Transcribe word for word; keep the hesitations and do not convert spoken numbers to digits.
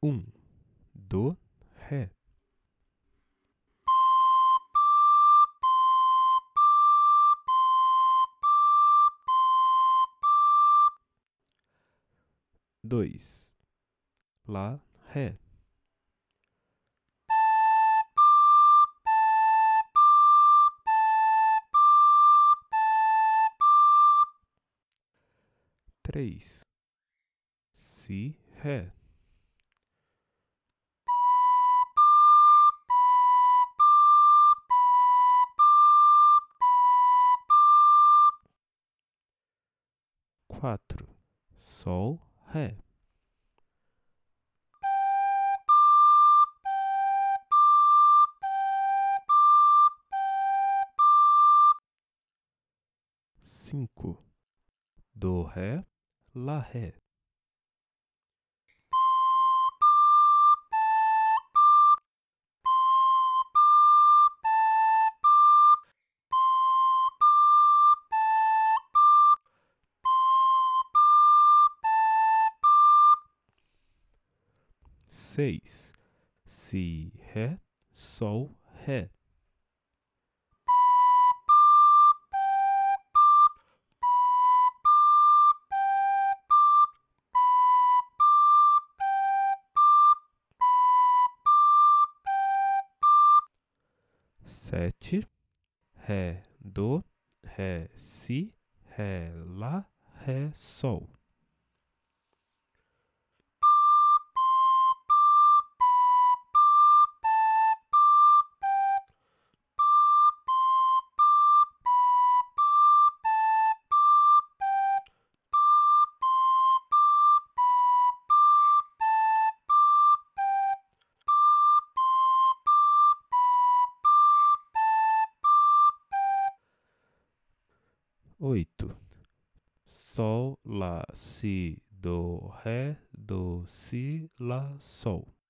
Um, do, ré. Dois, lá, ré. Três, si, ré. Quatro, sol, ré. Cinco, do, ré, lá, ré. Seis, si, ré, sol, ré. Sete, ré, do, ré, si, ré, lá, ré, sol. Oito, sol, lá, si, do, ré, do, si, lá, sol.